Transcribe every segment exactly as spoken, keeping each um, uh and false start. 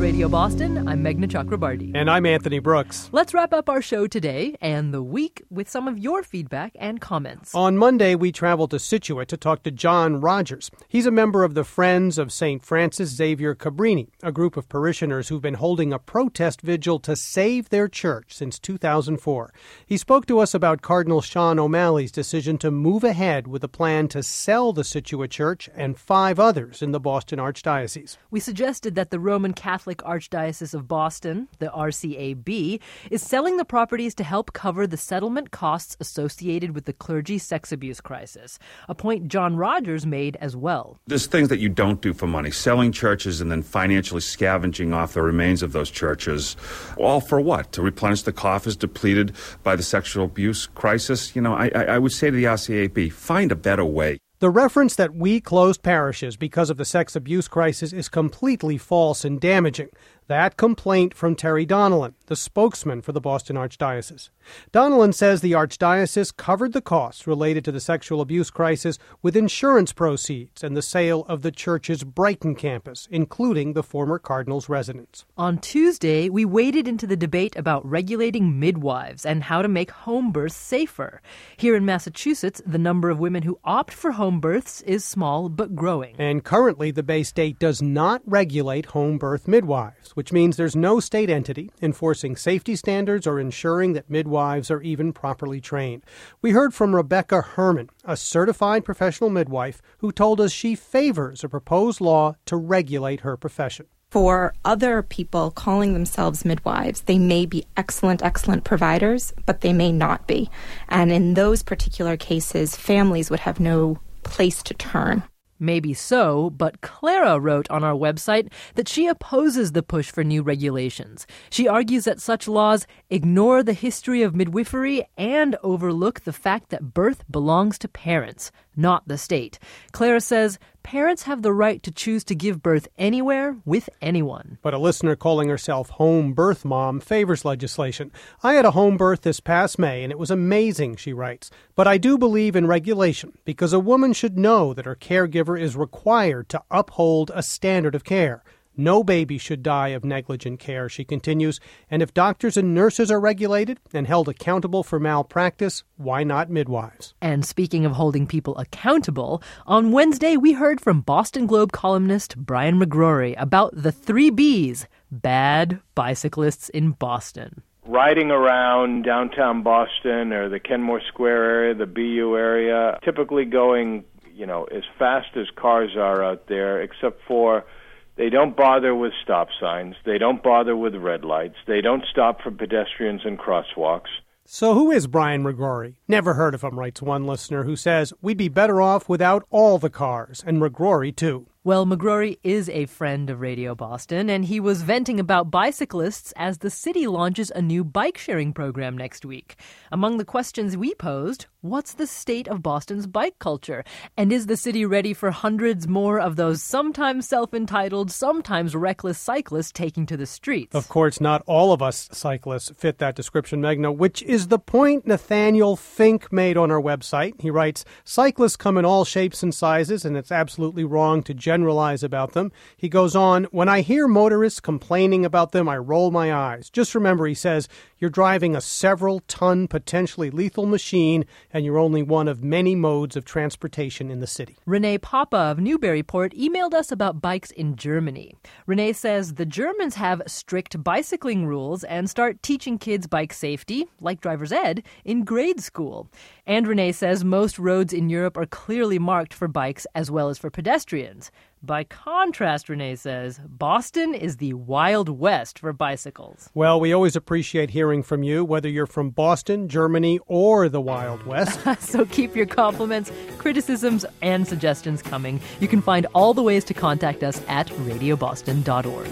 Radio Boston, I'm Meghna Chakrabarti. And I'm Anthony Brooks. Let's wrap up our show today and the week with some of your feedback and comments. On Monday, we traveled to Scituate to talk to John Rogers. He's a member of the Friends of Saint Francis Xavier Cabrini, a group of parishioners who've been holding a protest vigil to save their church since two thousand four. He spoke to us about Cardinal Sean O'Malley's decision to move ahead with a plan to sell the Scituate Church and five others in the Boston Archdiocese. We suggested that the Roman Catholic Archdiocese of Boston, the R C A B, is selling the properties to help cover the settlement costs associated with the clergy sex abuse crisis, a point John Rogers made as well. There's things that you don't do for money, selling churches and then financially scavenging off the remains of those churches. All for what? To replenish the coffers depleted by the sexual abuse crisis? You know, I, I would say to the R C A B, find a better way. The reference that we closed parishes because of the sex abuse crisis is completely false and damaging. That complaint from Terry Donnellan, the spokesman for the Boston Archdiocese. Donnellan says the Archdiocese covered the costs related to the sexual abuse crisis with insurance proceeds and the sale of the church's Brighton campus, including the former Cardinal's residence. On Tuesday, we waded into the debate about regulating midwives and how to make home births safer. Here in Massachusetts, the number of women who opt for home births is small but growing. And currently, the Bay State does not regulate home birth midwives, which means there's no state entity enforcing safety standards or ensuring that midwives are even properly trained. We heard from Rebecca Herman, a certified professional midwife, who told us she favors a proposed law to regulate her profession. For other people calling themselves midwives, they may be excellent, excellent providers, but they may not be. And in those particular cases, families would have no place to turn. Maybe so, but Clara wrote on our website that she opposes the push for new regulations. She argues that such laws ignore the history of midwifery and overlook the fact that birth belongs to parents, not the state. Clara says parents have the right to choose to give birth anywhere with anyone. But a listener calling herself home birth mom favors legislation. I had a home birth this past May, and it was amazing, she writes. But I do believe in regulation, because a woman should know that her caregiver is required to uphold a standard of care. No baby should die of negligent care, she continues, and if doctors and nurses are regulated and held accountable for malpractice, why not midwives? And speaking of holding people accountable, on Wednesday we heard from Boston Globe columnist Brian McGrory about the three B's, bad bicyclists in Boston. Riding around downtown Boston or the Kenmore Square area, the B U area, typically going, you know, as fast as cars are out there, except for they don't bother with stop signs. They don't bother with red lights. They don't stop for pedestrians and crosswalks. So who is Brian McGrory? Never heard of him, writes one listener who says, we'd be better off without all the cars, and McGrory too. Well, McGrory is a friend of Radio Boston, and he was venting about bicyclists as the city launches a new bike-sharing program next week. Among the questions we posed, what's the state of Boston's bike culture? And is the city ready for hundreds more of those sometimes self-entitled, sometimes reckless cyclists taking to the streets? Of course, not all of us cyclists fit that description, Meghna, which is the point Nathaniel Fink made on our website. He writes, cyclists come in all shapes and sizes, and it's absolutely wrong to generalize generalize about them. He goes on, when I hear motorists complaining about them, I roll my eyes. Just remember, he says, you're driving a several-ton, potentially lethal machine, and you're only one of many modes of transportation in the city. Renee Papa of Newburyport emailed us about bikes in Germany. Renee says the Germans have strict bicycling rules and start teaching kids bike safety, like driver's ed, in grade school. And Renee says most roads in Europe are clearly marked for bikes as well as for pedestrians. By contrast, Renee says, Boston is the Wild West for bicycles. Well, we always appreciate hearing from you, whether you're from Boston, Germany, or the Wild West. So keep your compliments, criticisms, and suggestions coming. You can find all the ways to contact us at radio boston dot org.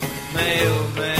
Mailman.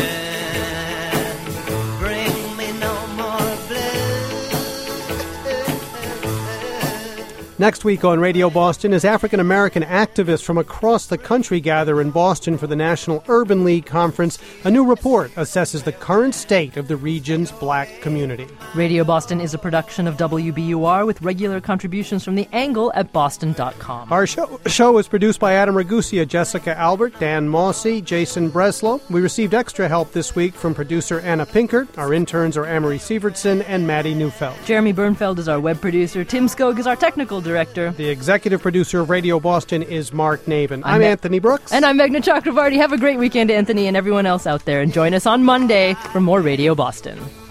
Next week on Radio Boston, as African-American activists from across the country gather in Boston for the National Urban League Conference, a new report assesses the current state of the region's black community. Radio Boston is a production of W B U R with regular contributions from The Angle at boston dot com. Our show, show is produced by Adam Ragusia, Jessica Albert, Dan Mossy, Jason Breslow. We received extra help this week from producer Anna Pinkert. Our interns are Amory Sievertson and Maddie Neufeld. Jeremy Bernfeld is our web producer. Tim Skog is our technical director. The executive producer of Radio Boston is Mark Navin. I'm, I'm Anthony Brooks. And I'm Meghna Chakravarty. Have a great weekend, Anthony, and everyone else out there. And join us on Monday for more Radio Boston.